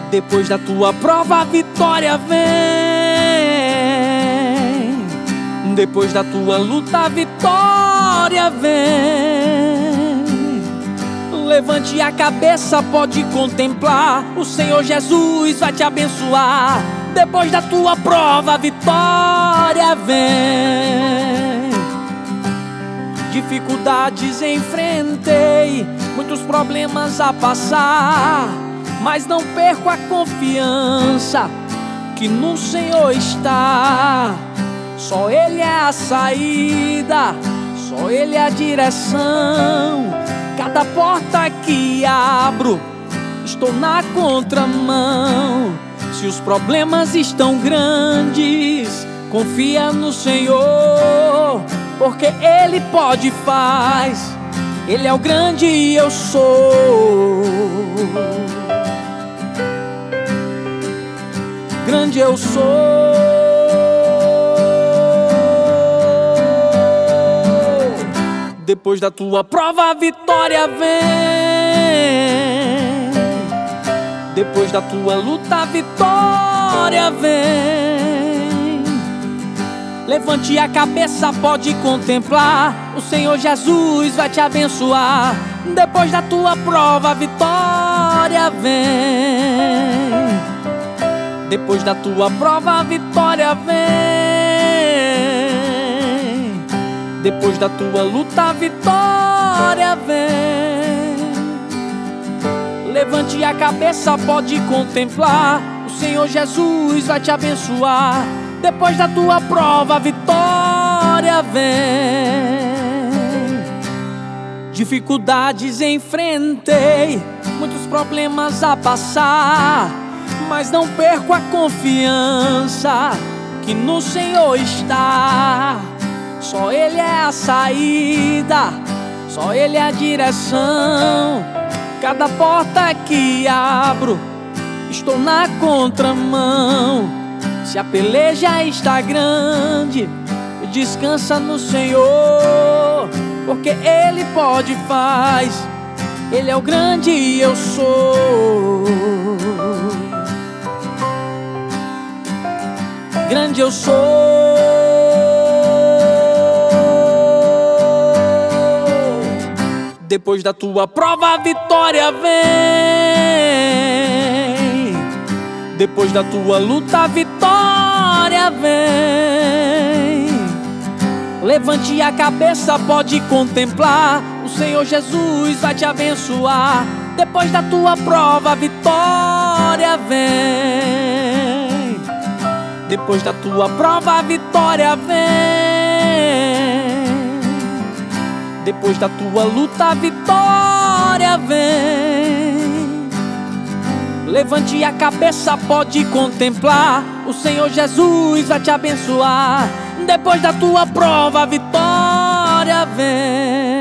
Depois da tua prova a vitória vem. Depois da tua luta a vitória vem. Levante a cabeça, pode contemplar, o Senhor Jesus vai te abençoar. Depois da tua prova a vitória vem. Dificuldades enfrentei, muitos problemas a passar, mas não perco a confiança que no Senhor está. Só Ele é a saída, só Ele é a direção. Cada porta que abro, estou na contramão. Se os problemas estão grandes, confia no Senhor, porque Ele pode e faz. Ele é o grande e eu sou. Grande eu sou. Depois da tua prova a vitória vem. Depois da tua luta a vitória vem. Levante a cabeça, pode contemplar, o Senhor Jesus vai te abençoar. Depois da tua prova a vitória vem. Depois da tua prova a vitória vem. Depois da tua luta a vitória vem. Levante a cabeça, pode contemplar, o Senhor Jesus vai te abençoar. Depois da tua prova a vitória vem. Dificuldades enfrentei, muitos problemas a passar, mas não perco a confiança que no Senhor está. Só Ele é a saída, só Ele é a direção. Cada porta que abro, estou na contramão. Se a peleja está grande, descansa no Senhor, porque Ele pode e faz. Ele é o grande e eu sou. Grande eu sou. Depois da tua prova a vitória vem. Depois da tua luta a vitória vem. Levante a cabeça, pode contemplar, o Senhor Jesus vai te abençoar. Depois da tua prova a vitória vem. Depois da tua prova a vitória vem. Depois da tua luta a vitória vem. Levante a cabeça, pode contemplar, o Senhor Jesus vai te abençoar. Depois da tua prova a vitória vem.